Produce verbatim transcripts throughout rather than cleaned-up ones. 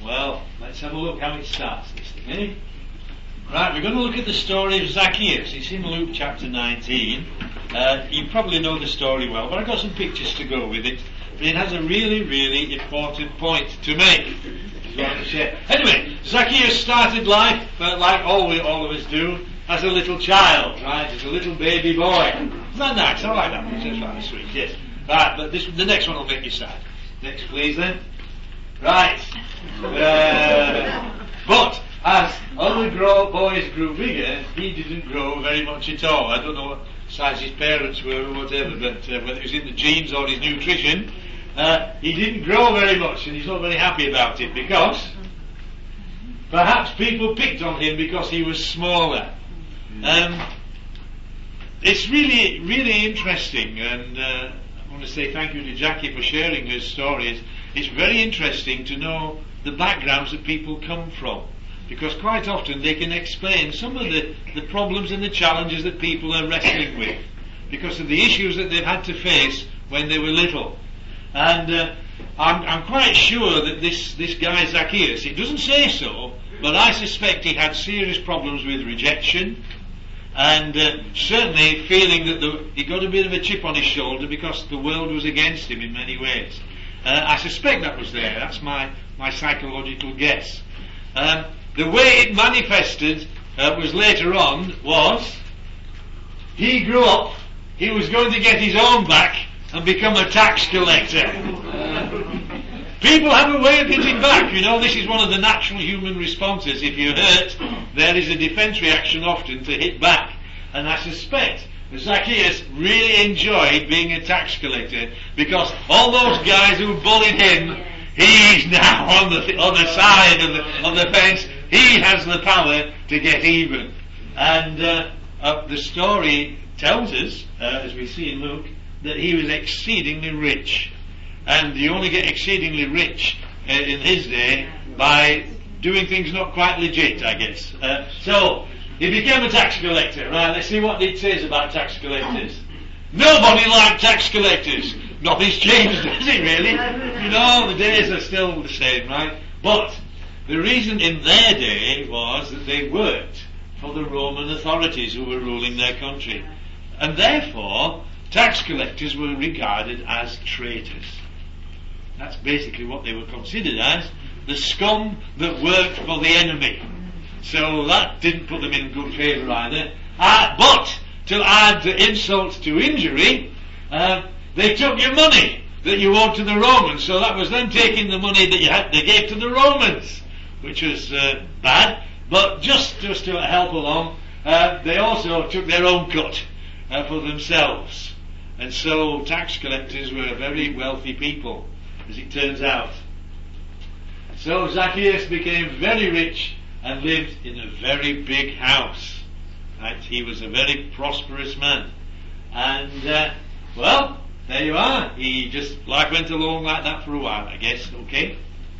Well, let's have a look how it starts, this thing, eh? Right, we're going to look at the story of Zacchaeus. It's in Luke chapter nineteen. Uh, you probably know the story well, but I've got some pictures to go with it. But it has a really, really important point to make. Anyway, Zacchaeus started life, uh, like all, we, all of us do, as a little child, right? As a little baby boy. Isn't that nice? I like that one. It's rather sweet, yes. Right, but this, the next one will make you sad. Next, please, then. Right. Uh, but as other grow, boys grew bigger, he didn't grow very much at all. I don't know what size his parents were or whatever, but uh, whether it was in the genes or his nutrition, uh, he didn't grow very much, and he's not very happy about it because perhaps people picked on him because he was smaller. Um, it's really, really interesting, and uh, I want to say thank you to Jackie for sharing her stories. It's very interesting to know the backgrounds that people come from, because quite often they can explain some of the, the problems and the challenges that people are wrestling with because of the issues that they've had to face when they were little. And uh, I'm, I'm quite sure that this, this guy Zacchaeus, it doesn't say so, but I suspect he had serious problems with rejection, and uh, certainly feeling that the, he got a bit of a chip on his shoulder because the world was against him in many ways. Uh, I suspect that was there. That's my, my psychological guess. Um, the way it manifested uh, was later on was he grew up, he was going to get his own back and become a tax collector. People have a way of hitting back, you know. This is one of the natural human responses. If you're hurt, there is a defence reaction often to hit back. And I suspect Zacchaeus really enjoyed being a tax collector because all those guys who bullied him, he's now on the on the side of the of the fence. He has the power to get even. And uh, uh, the story tells us, uh, as we see in Luke, that he was exceedingly rich. And you only get exceedingly rich uh, in his day by doing things not quite legit, I guess. Uh, so, he became a tax collector. Right, let's see what it says about tax collectors. Nobody liked tax collectors. Nothing's changed, has it really? You know, the days are still the same, right? But the reason in their day was that they worked for the Roman authorities who were ruling their country. And therefore, tax collectors were regarded as traitors. That's basically what they were considered as, the scum that worked for the enemy. So that didn't put them in good favour either. Uh, but, to add insult to injury, uh, they took your money that you owed to the Romans. So that was them taking the money that you had, they gave to the Romans, which was uh, bad. But just, just to help along, uh, they also took their own cut uh, for themselves. And so tax collectors were very wealthy people, as it turns out. So Zacchaeus became very rich and lived in a very big house. Right? He was a very prosperous man. And, uh, well, there you are. He just, life went along like that for a while, I guess, okay?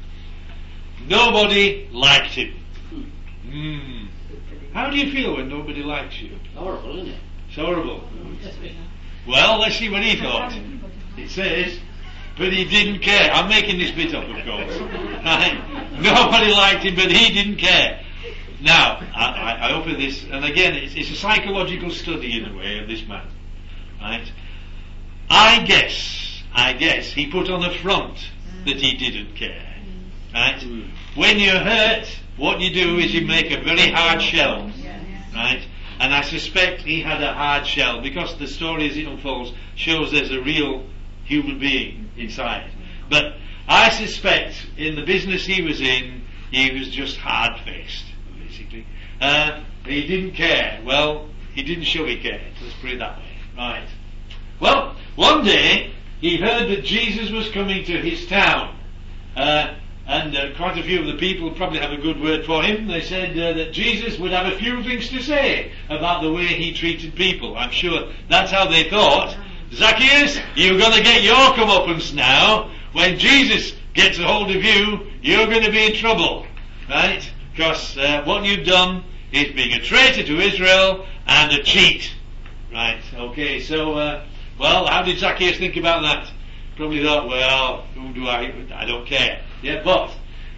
Nobody liked him. Mm. How do you feel when nobody likes you? Horrible, isn't it? It's horrible. Well, let's see what he thought. It says, but he didn't care. I'm making this bit up, of course. Right? Nobody liked him, but he didn't care. Now, I, I, I offer this, and again, it's, it's a psychological study in a way of this man. Right? I guess, I guess, he put on a front that he didn't care. Right? When you're hurt, what you do is you make a very hard shell. Right? And I suspect he had a hard shell because the story as it unfolds shows there's a real human being inside. But I suspect in the business he was in, he was just hard-faced, basically. Uh, he didn't care. Well, he didn't show he cared. Let's put it that way. Right. Well, one day he heard that Jesus was coming to his town. Uh, And uh, quite a few of the people probably have a good word for him. They said uh, that Jesus would have a few things to say about the way he treated people. I'm sure that's how they thought. Zacchaeus, you're going to get your comeuppance now. When Jesus gets a hold of you, you're going to be in trouble. Right? Because uh, what you've done is being a traitor to Israel and a cheat. Right? Okay, so, uh, well, how did Zacchaeus think about that? Probably thought, well, who do I, I don't care. Yeah, but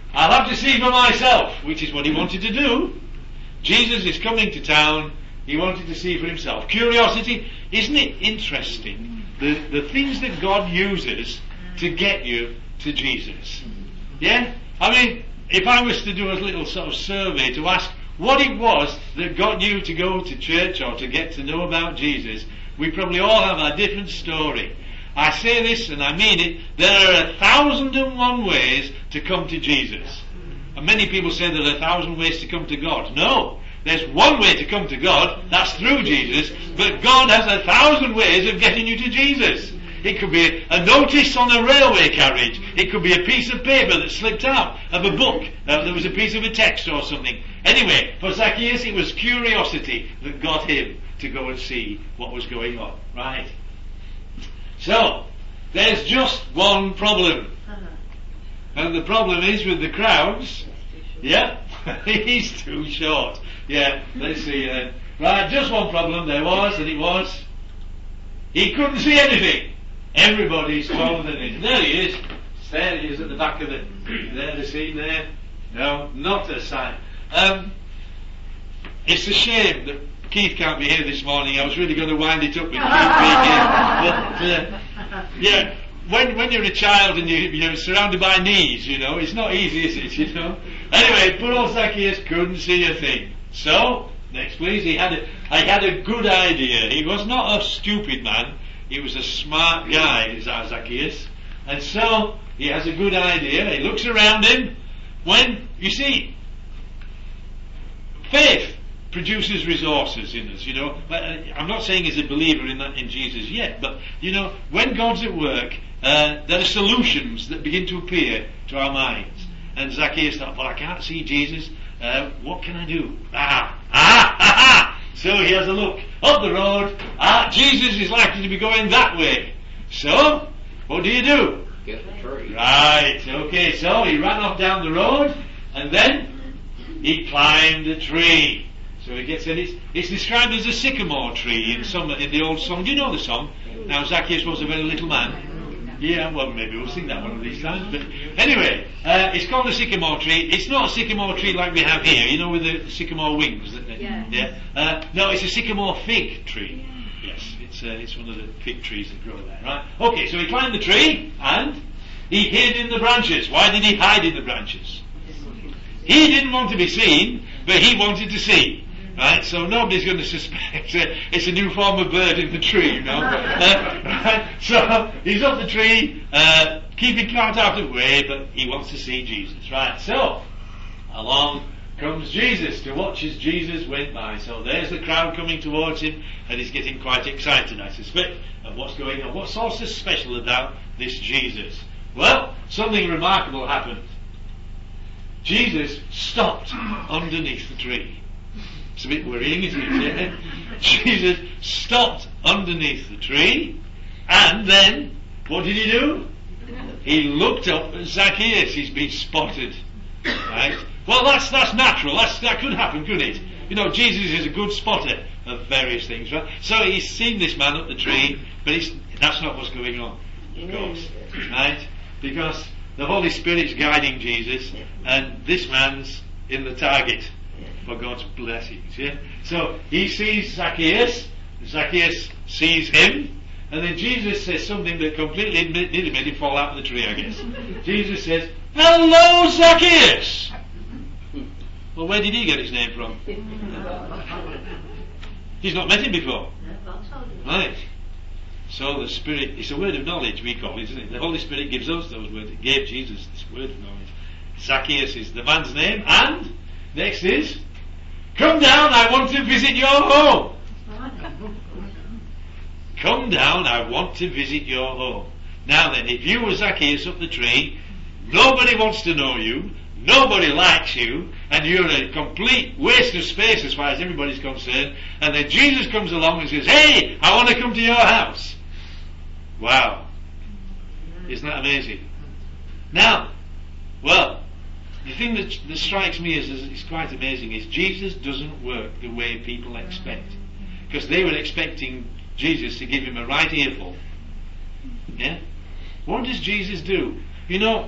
I'll have to see for myself, which is what he wanted to do. Jesus is coming to town. He wanted to see for himself. Curiosity, isn't it interesting? The, the things that God uses to get you to Jesus. Yeah? I mean, if I was to do a little sort of survey to ask what it was that got you to go to church or to get to know about Jesus, we probably all have a different story. I say this and I mean it, there are a thousand and one ways to come to Jesus. And many people say there are a thousand ways to come to God. No, there's one way to come to God, that's through Jesus, but God has a thousand ways of getting you to Jesus. It could be a notice on a railway carriage. It could be a piece of paper that slipped out of a book. Uh, there was a piece of a text or something. Anyway, for Zacchaeus it was curiosity that got him to go and see what was going on. Right? So, there's just one problem. And the problem is with the crowds. Yeah, he's too short. Yeah, let's see then. Right, just one problem there was, and it was he couldn't see anything. Everybody's taller than him. There he is. There he is at the back of the there the scene there. No, not a sign. Um, it's a shame that Keith can't be here this morning. I was really going to wind it up with Keith being here. But, uh, yeah, when when you're a child and you, you're surrounded by knees, you know, it's not easy, is it, you know? Anyway, poor old Zacchaeus couldn't see a thing. So, next please, he had a, I had a good idea. He was not a stupid man. He was a smart guy, Zacchaeus. And so, he has a good idea. He looks around him. When, you see, faith produces resources in us, you know. I'm not saying he's a believer in that, in Jesus yet, but, you know, when God's at work, uh, there are solutions that begin to appear to our minds. And Zacchaeus thought, well, I can't see Jesus. Uh, what can I do? Ah, ah, ah, ah. So he has a look up the road. Ah, Jesus is likely to be going that way. So, what do you do? Get the tree. Right, okay, so he ran off down the road, and then he climbed a tree. So he gets in, it's, it's described as a sycamore tree in some in the old song. Do you know the song? Now Zacchaeus was a very little man. Yeah, well, maybe we'll sing that one of these times. But anyway, uh, it's called a sycamore tree. It's not a sycamore tree like we have here, you know, with the sycamore wings. That they, yeah. yeah. Uh, no, it's a sycamore fig tree. Yes, it's uh, it's one of the fig trees that grow there, right? Okay, so he climbed the tree and he hid in the branches. Why did he hide in the branches? He didn't want to be seen, but he wanted to see. Right, so nobody's going to suspect uh, it's a new form of bird in the tree, you know. Uh, right, so he's up the tree, uh, keeping quite out of the way, but he wants to see Jesus. Right, so along comes Jesus to watch as Jesus went by. So there's the crowd coming towards him, and he's getting quite excited, I suspect, of what's going on. What's so special about this Jesus? Well, something remarkable happened. Jesus stopped underneath the tree. It's a bit worrying, isn't it? Yeah? Jesus stopped underneath the tree, and then, what did he do? He looked up at Zacchaeus. He's been spotted. Right? Well, that's that's natural. That's, that could happen, couldn't it? You know, Jesus is a good spotter of various things, right? So he's seen this man up the tree, but it's, that's not what's going on, of course. Right? Because the Holy Spirit's guiding Jesus, and this man's in the target for God's blessings. Yeah? So he sees Zacchaeus, Zacchaeus sees him, and then Jesus says something that completely nearly made him fall out of the tree, I guess. Jesus says, "Hello, Zacchaeus!" Well, where did he get his name from? He's not met him before. Right. So the Spirit, it's a word of knowledge, we call it, isn't it? The Holy Spirit gives us those words. It gave Jesus this word of knowledge. Zacchaeus is the man's name, and next is, "Come down, I want to visit your home." Come down, I want to visit your home. Now then, if you were Zacchaeus up the tree, nobody wants to know you, nobody likes you, and you're a complete waste of space as far as everybody's concerned, and then Jesus comes along and says, "Hey, I want to come to your house." Wow. Isn't that amazing? Now, well, the thing that, that strikes me as is, is quite amazing is Jesus doesn't work the way people expect. Because they were expecting Jesus to give him a right earful. Yeah? What does Jesus do? You know,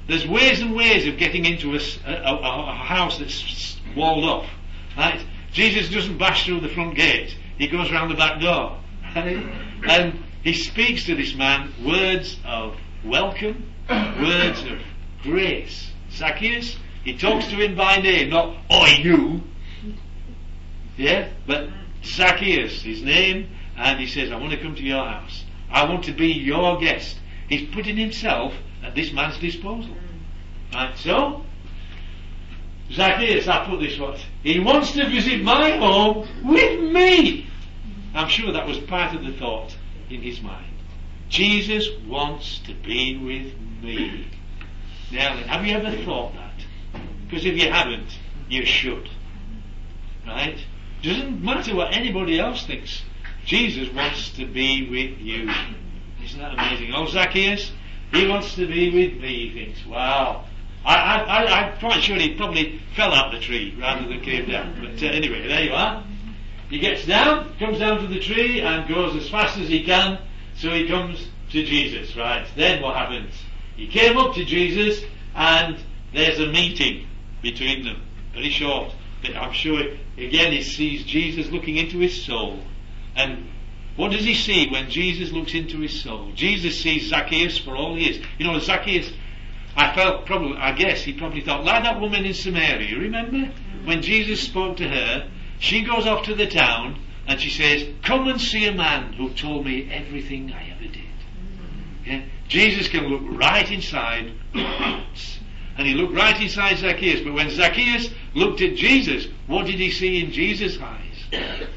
there's ways and ways of getting into a, a, a, a house that's walled off. Right? Jesus doesn't bash through the front gate. He goes round the back door. Right? And he speaks to this man words of welcome, words of grace. Zacchaeus, he talks to him by name, not "Oi, you." Yeah? But Zacchaeus, his name, and he says, "I want to come to your house. I want to be your guest." He's putting himself at this man's disposal. Right? So, Zacchaeus, I put this what? He wants to visit my home with me. I'm sure that was part of the thought in his mind. Jesus wants to be with me. Now then, have you ever thought that? Because if you haven't, you should. Right? Doesn't matter what anybody else thinks. Jesus wants to be with you. Isn't that amazing? Oh, Zacchaeus, he wants to be with me, he thinks. Wow. I, I, I, I'm quite sure he probably fell out the tree rather than came down. But uh, anyway, there you are. He gets down, comes down to the tree and goes as fast as he can. So he comes to Jesus, right? Then what happens? He came up to Jesus and there's a meeting between them. Very short. But I'm sure, again, he sees Jesus looking into his soul. And what does he see when Jesus looks into his soul? Jesus sees Zacchaeus for all he is. You know, Zacchaeus, I felt probably, I guess he probably thought, like that woman in Samaria, remember? When Jesus spoke to her, she goes off to the town and she says, "Come and see a man who told me everything I ever did." Yeah? Jesus can look right inside hearts. And he looked right inside Zacchaeus. But when Zacchaeus looked at Jesus, what did he see in Jesus' eyes?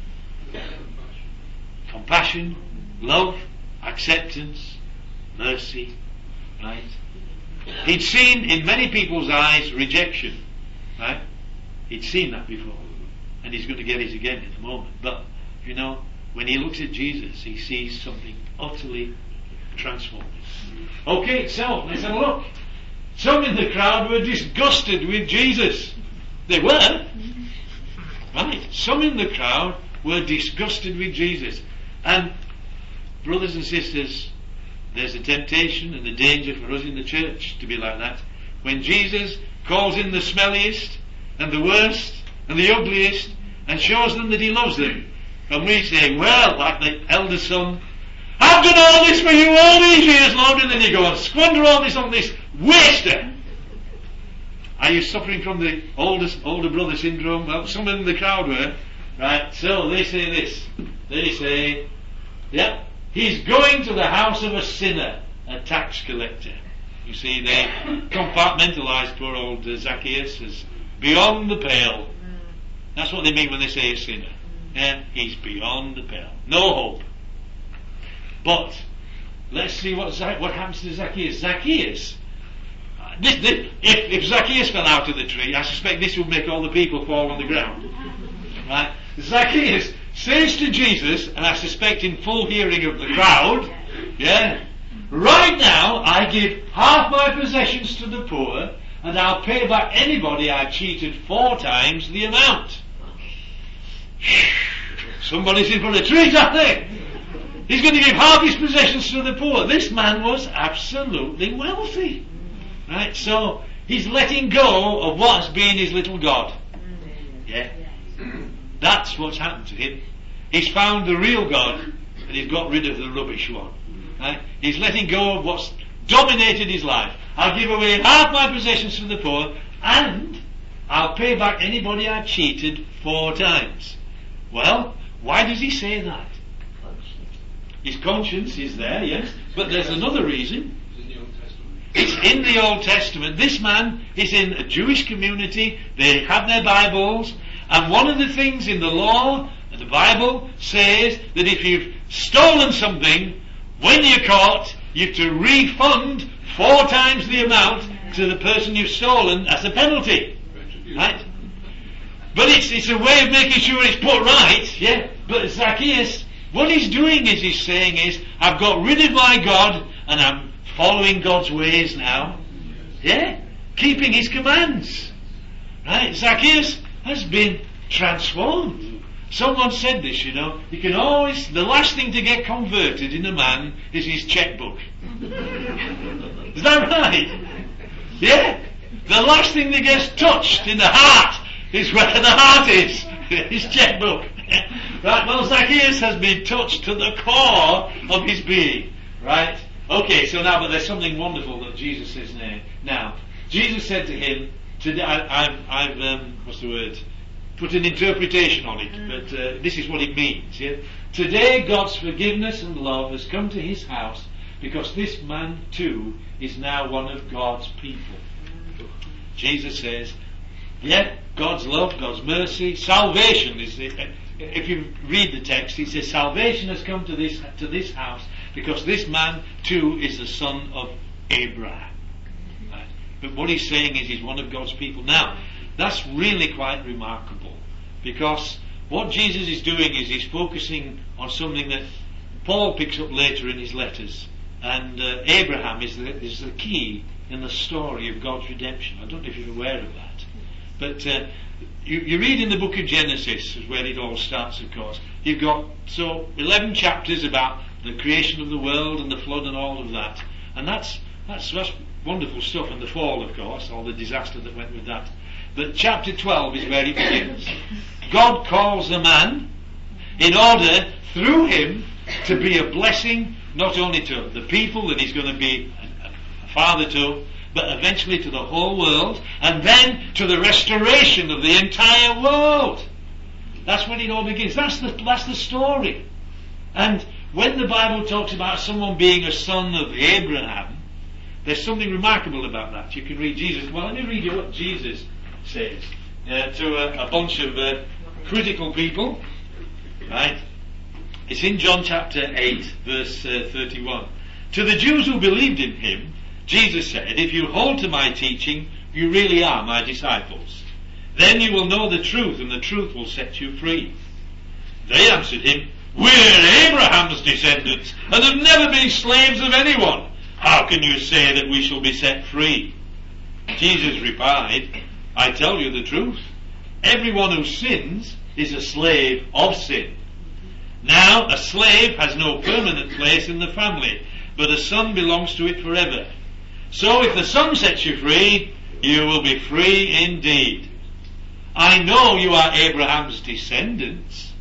Compassion, love, acceptance, mercy. Right? He'd seen in many people's eyes rejection. Right? He'd seen that before. And he's going to get it again in a moment. But, you know, when he looks at Jesus, he sees something utterly transformed. Okay, so let's have a look. Some in the crowd were disgusted with Jesus. They were. Right. Some in the crowd were disgusted with Jesus. And, brothers and sisters, there's a temptation and a danger for us in the church to be like that. When Jesus calls in the smelliest and the worst and the ugliest and shows them that he loves them, and we say, well, like the elder son, "I've done all this for you all these years, Lord," and then you go and squander all this on this waster. Are you suffering from the oldest, older brother syndrome? Well, some in the crowd were. Right, so they say this. They say, yeah, he's going to the house of a sinner, a tax collector. You see, they compartmentalise poor old uh, Zacchaeus as beyond the pale. That's what they mean when they say a sinner. Yeah, he's beyond the pale. No hope. But let's see what Zac- what happens to Zacchaeus. Zacchaeus, uh, this, this, if, if Zacchaeus fell out of the tree, I suspect this would make all the people fall on the ground. Right? Zacchaeus says to Jesus, and I suspect in full hearing of the crowd, yeah, "Right now I give half my possessions to the poor, and I'll pay back anybody I've cheated four times the amount." Somebody's in for a treat, aren't they? He's going to give half his possessions to the poor. This man was absolutely wealthy. Right? So, he's letting go of what's been his little god. Yeah? That's what's happened to him. He's found the real God, and he's got rid of the rubbish one. Right? He's letting go of what's dominated his life. I'll give away half my possessions to the poor, and I'll pay back anybody I've cheated four times. Well, why does he say that? His conscience is there, yes, but there's another reason. It's in the Old Testament. This man is in a Jewish community. They have their Bibles, and one of the things in the law, the Bible says that if you've stolen something, when you're caught, you have to refund four times the amount to the person you've stolen as a penalty. Right? But it's it's a way of making sure it's put right, yeah. But Zacchaeus, what he's doing is he's saying is, I've got rid of my God and I'm following God's ways now. Yeah? Keeping his commands. Right? Zacchaeus has been transformed. Someone said this, you know, you can always, the last thing to get converted in a man is his checkbook. Is that right? Yeah? The last thing that gets touched in the heart is where the heart is. His checkbook. Right? Well, Zacchaeus has been touched to the core of his being. Right? Okay, so now, but there's something wonderful that Jesus says now. Now, Jesus said to him, today, I, I've, I've um, what's the word? Put an interpretation on it, but uh, this is what it means. Yeah? Today God's forgiveness and love has come to his house because this man too is now one of God's people. Jesus says, yeah, God's love, God's mercy, salvation is the, if you read the text, it says salvation has come to this to this house because this man too is the son of Abraham. Right? But what he's saying is he's one of God's people. Now, that's really quite remarkable because what Jesus is doing is he's focusing on something that Paul picks up later in his letters, and uh, Abraham is the, is the key in the story of God's redemption. I don't know if you're aware of that, but uh, you, you read in the book of Genesis, is where it all starts, of course. You've got so eleven chapters about the creation of the world and the flood and all of that, and that's that's that's wonderful stuff, and the fall, of course, all the disaster that went with that. But chapter twelve is where it begins. God calls a man in order, through him, to be a blessing not only to the people that he's going to be a father to, but eventually to the whole world, and then to the restoration of the entire world. That's when it all begins. That's the, that's the story. And when the Bible talks about someone being a son of Abraham, there's something remarkable about that. You can read Jesus. Well, let me read you what Jesus says uh, to a, a bunch of uh, critical people. Right? It's in John chapter eight, verse uh, thirty-one. To the Jews who believed in him, Jesus said, if you hold to my teaching, you really are my disciples. Then you will know the truth, and the truth will set you free. They answered him, we're Abraham's descendants, and have never been slaves of anyone. How can you say that we shall be set free? Jesus replied, I tell you the truth. Everyone who sins is a slave of sin. Now, a slave has no permanent place in the family, but a son belongs to it forever. So if the Son sets you free, you will be free indeed. I know you are Abraham's descendants,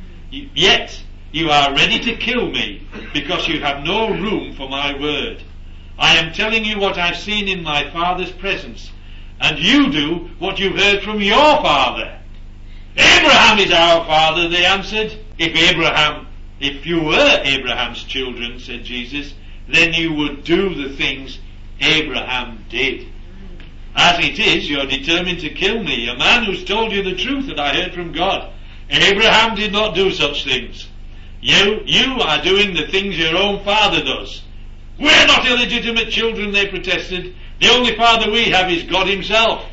yet you are ready to kill me because you have no room for my word. I am telling you what I've seen in my Father's presence, and you do what you've heard from your father. Abraham is our father, they answered. If Abraham, if you were Abraham's children, said Jesus, then you would do the things Abraham did. As it is, you're determined to kill me, a man who's told you the truth that I heard from God. Abraham did not do such things. You, you are doing the things your own father does. We're not illegitimate children, they protested. The only father we have is God himself.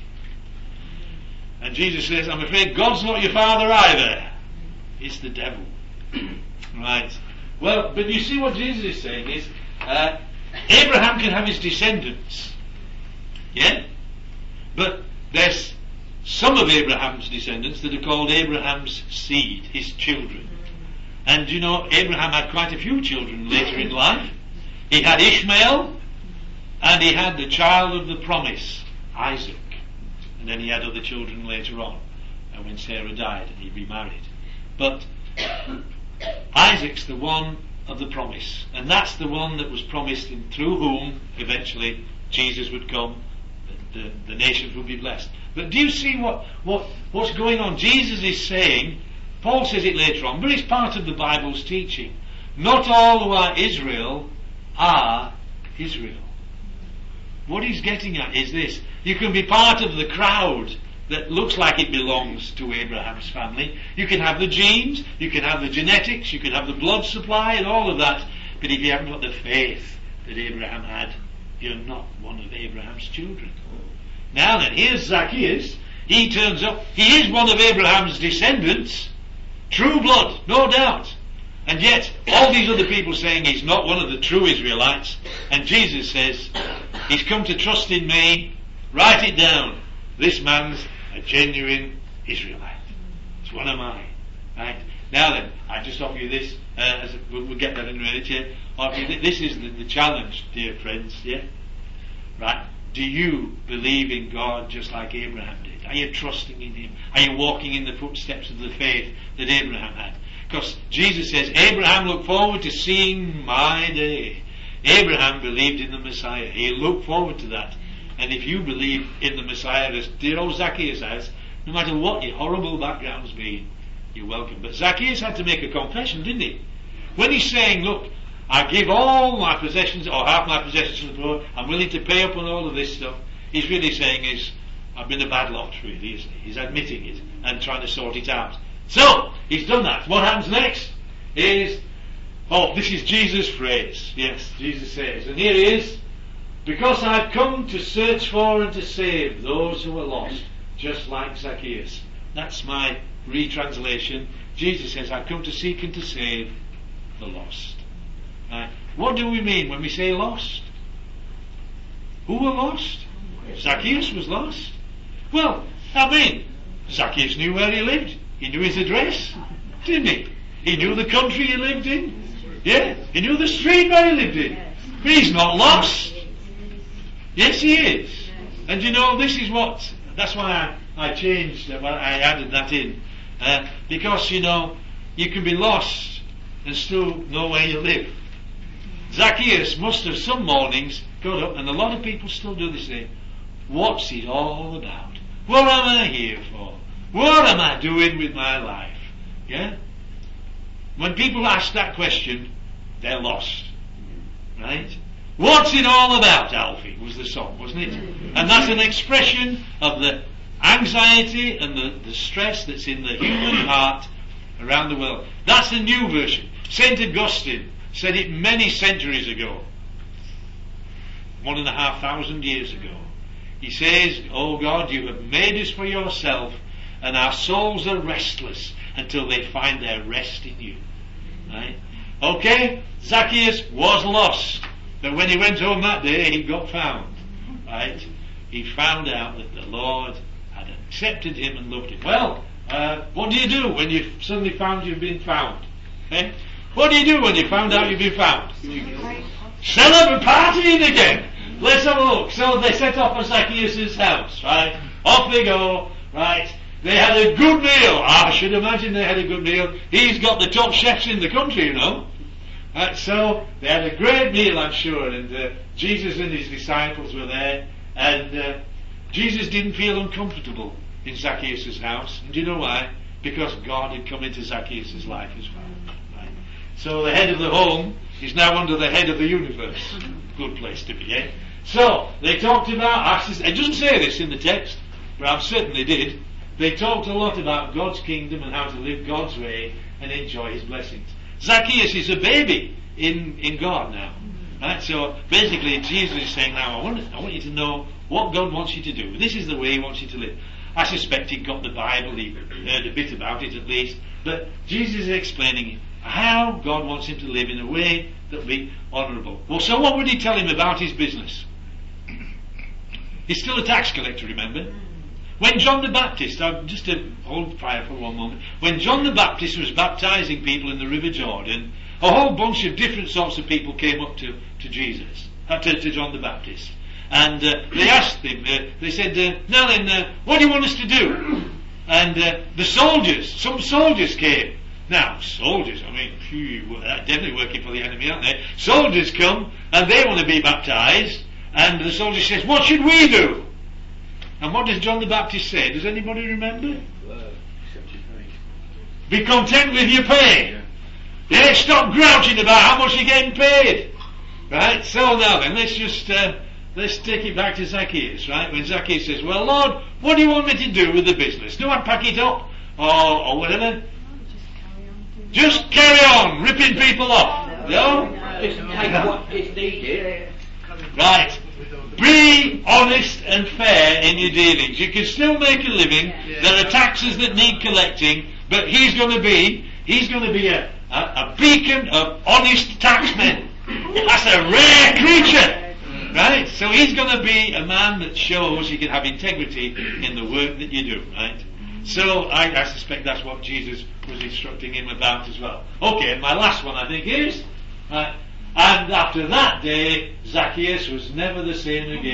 And Jesus says, I'm afraid God's not your father either. It's the devil. Right. Well, but you see what Jesus is saying is, uh, Abraham can have his descendants. Yeah? But there's some of Abraham's descendants that are called Abraham's seed, his children. And you know, Abraham had quite a few children later in life. He had Ishmael, and he had the child of the promise, Isaac. And then he had other children later on, and when Sarah died and he remarried. But Isaac's the one of the promise, and that's the one that was promised, and through whom eventually Jesus would come, the, the, the nations would be blessed. But do you see what, what what's going on? Jesus is saying, Paul says it later on, but it's part of the Bible's teaching. Not all who are Israel are Israel. What he's getting at is this: you can be part of the crowd that looks like it belongs to Abraham's family. You can have the genes, you can have the genetics, you can have the blood supply and all of that, but if you haven't got the faith that Abraham had, you're not one of Abraham's children. Now then, here's Zacchaeus. He turns up. He is one of Abraham's descendants, true blood, no doubt. And yet, all these other people saying he's not one of the true Israelites. And Jesus says, he's come to trust in me. Write it down. This man's a genuine Israelite. It's one of mine. Right? Now then, I just offer you this. Uh, as a, we'll, we'll get that in a minute here. This is the, the challenge, dear friends. Yeah? Right? Do you believe in God just like Abraham did? Are you trusting in Him? Are you walking in the footsteps of the faith that Abraham had? Because Jesus says, Abraham looked forward to seeing my day. Abraham believed in the Messiah. He looked forward to that. And if you believe in the Messiah, as dear old Zacchaeus has, no matter what your horrible background's been, you're welcome. But Zacchaeus had to make a confession, didn't he? When he's saying, look, I give all my possessions, or half my possessions to the poor, I'm willing to pay up on all of this stuff, he's really saying is, I've been a bad lot, really, isn't he? He's admitting it and trying to sort it out. So, he's done that. What happens next is, oh, this is Jesus' phrase. Yes, Jesus says, and here he is, because I've come to search for and to save those who are lost, just like Zacchaeus. That's my retranslation. Jesus says, I've come to seek and to save the lost. Right. What do we mean when we say lost? Who were lost? Zacchaeus was lost. Well, I mean, Zacchaeus knew where he lived. He knew his address, didn't he? He knew the country he lived in. Yeah, he knew the street where he lived in. But he's not lost. Yes, he is. And you know, this is what, that's why I, I changed, I added that in. Uh, because, you know, you can be lost and still know where you live. Zacchaeus must have some mornings got up, and a lot of people still do the same. What's it all about? What am I here for? What am I doing with my life? Yeah? When people ask that question, they're lost. Right? What's it all about, Alfie, was the song, wasn't it? And that's an expression of the anxiety and the, the stress that's in the human heart around the world. That's the new version. Saint Augustine said it many centuries ago, one and a half thousand years ago. He says, oh God, you have made us for yourself, and our souls are restless until they find their rest in you. Right? Okay, Zacchaeus was lost, but when he went home that day, he got found. Right? He found out that the Lord had accepted him and loved him. Well, uh, what do you do when you've suddenly found you've been found? Eh? What do you do when you found out you've been found? Set up a party again. Let's have a look. So they set off for Zacchaeus' house, right? Off they go, right? They had a good meal. I should imagine they had a good meal. He's got the top chefs in the country, you know. Right, so they had a great meal, I'm sure, and uh, Jesus and his disciples were there, and uh, Jesus didn't feel uncomfortable in Zacchaeus' house. And do you know why? Because God had come into Zacchaeus' life as well. Right? So the head of the home is now under the head of the universe. Good place to be, eh? So they talked about, it doesn't say this in the text, but I'm certain they did. They talked a lot about God's kingdom and how to live God's way and enjoy his blessings. Zacchaeus is a baby in, in God now. Right? So basically Jesus is saying, now I want, I want you to know what God wants you to do. This is the way he wants you to live. I suspect he got the Bible, he heard a bit about it at least, but Jesus is explaining how God wants him to live in a way that will be honourable. Well, so what would he tell him about his business? He's still a tax collector, remember? When John the Baptist, uh, just to hold fire for one moment, when John the Baptist was baptising people in the River Jordan, a whole bunch of different sorts of people came up to, to Jesus, uh, to, to John the Baptist. And uh, they asked him, uh, they said, uh, now then, uh, what do you want us to do? And uh, the soldiers, some soldiers came. Now, soldiers, I mean, phew, they're definitely working for the enemy, aren't they? Soldiers come, and they want to be baptised, and the soldier says, what should we do? And what does John the Baptist say? Does anybody remember? Uh, be content with your pay. Yeah. yeah, stop grouching about how much you're getting paid. Right, so now then, let's just, uh, let's take it back to Zacchaeus, right? When Zacchaeus says, well, Lord, what do you want me to do with the business? Do I pack it up? Or, or whatever? Just carry on, ripping people off. No? Just take what is needed. Right. Be honest and fair in your dealings. You can still make a living. There are taxes that need collecting, but he's going to be, he's going to be a, a, a beacon of honest taxmen. That's a rare creature. Right? So he's going to be a man that shows he can have integrity in the work that you do. Right? So I, I suspect that's what Jesus was instructing him about as well. Okay, and my last one I think is, right, and after that day Zacchaeus was never the same again.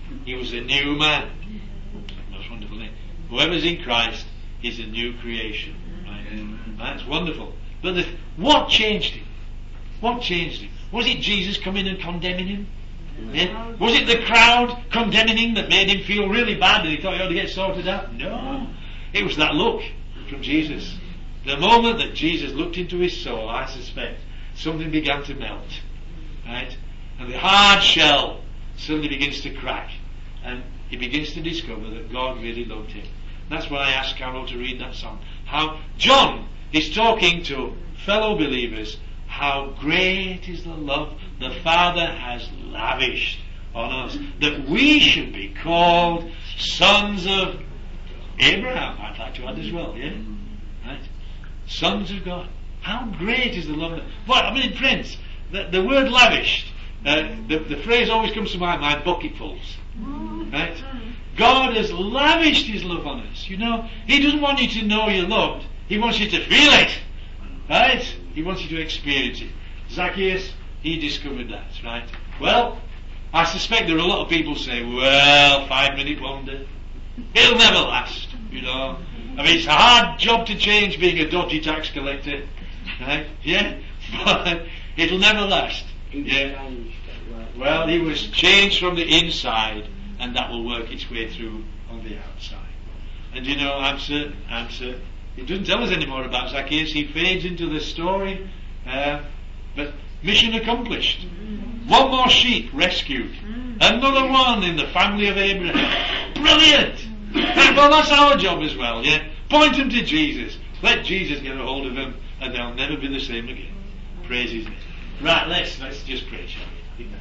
He was a new man. Most wonderful thing. Whoever's in Christ is a new creation. Right? That's wonderful. But the, what changed him? What changed him? Was it Jesus coming and condemning him? Yeah? Was it the crowd condemning him that made him feel really bad and he thought he ought to get sorted out? No. It was that look from Jesus. The moment that Jesus looked into his soul, I suspect, something began to melt. Right? And the hard shell suddenly begins to crack. And he begins to discover that God really loved him. That's why I asked Carol to read that song. How John is talking to fellow believers. How great is the love the Father has lavished on us, that we should be called sons of Abraham. I'd like to add as well, yeah? Right? Sons of God. How great is the love of... What? I mean, Prince, the, the word lavished, uh, the, the phrase always comes to my mind, bucketfuls. Right? God has lavished his love on us. You know, he doesn't want you to know you're loved. He wants you to feel it. Right? He wants you to experience it. Zacchaeus, he discovered that, right? Well, I suspect there are a lot of people say, well, five minute wonder. It'll never last, you know. I mean, it's a hard job to change being a dodgy tax collector, right? Yeah? But it'll never last. Yeah. Well, he was changed from the inside, and that will work its way through on the outside. And you know, I'm certain, I'm certain. It doesn't tell us any more about Zacchaeus. He fades into the story, uh, but mission accomplished. Mm-hmm. One more sheep rescued. Mm-hmm. Another one in the family of Abraham. Brilliant! Mm-hmm. Well, that's our job as well, yeah? Point them to Jesus. Let Jesus get a hold of them, and they'll never be the same again. Praise his name. Right, let's, let's just pray, shall we? I think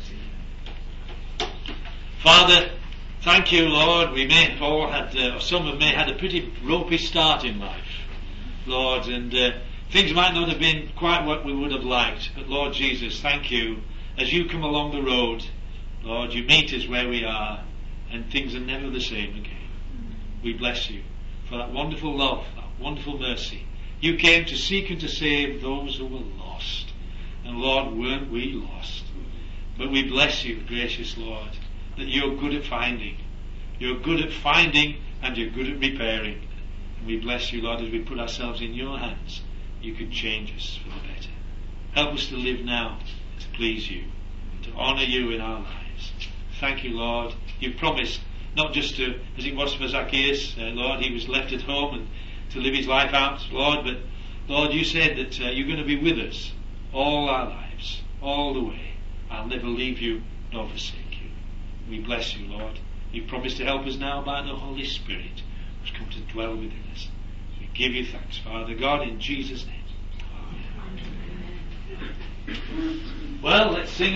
that's it. Father, thank you, Lord. We may have all had, uh, or some have may had a pretty ropey start in life, Lord, and uh, things might not have been quite what we would have liked. But Lord Jesus, thank you. As you come along the road, Lord, you meet us where we are, and things are never the same again. We bless you for that wonderful love, that wonderful mercy. You came to seek and to save those who were lost. And Lord, weren't we lost? But we bless you, gracious Lord, that you're good at finding. You're good at finding and you're good at repairing. And we bless you, Lord, as we put ourselves in your hands. You can change us for the better. Help us to live now to please you, to honour you in our lives. Thank you, Lord. You've promised not just to, as it was for Zacchaeus, uh, Lord, he was left at home and to live his life out, Lord, but Lord, you said that uh, you're going to be with us all our lives, all the way. I'll never leave you nor forsake you. We bless you, Lord. You've promised to help us now by the Holy Spirit who's come to dwell within us. We give you thanks, Father God, in Jesus' name. Amen. Well, let's sing.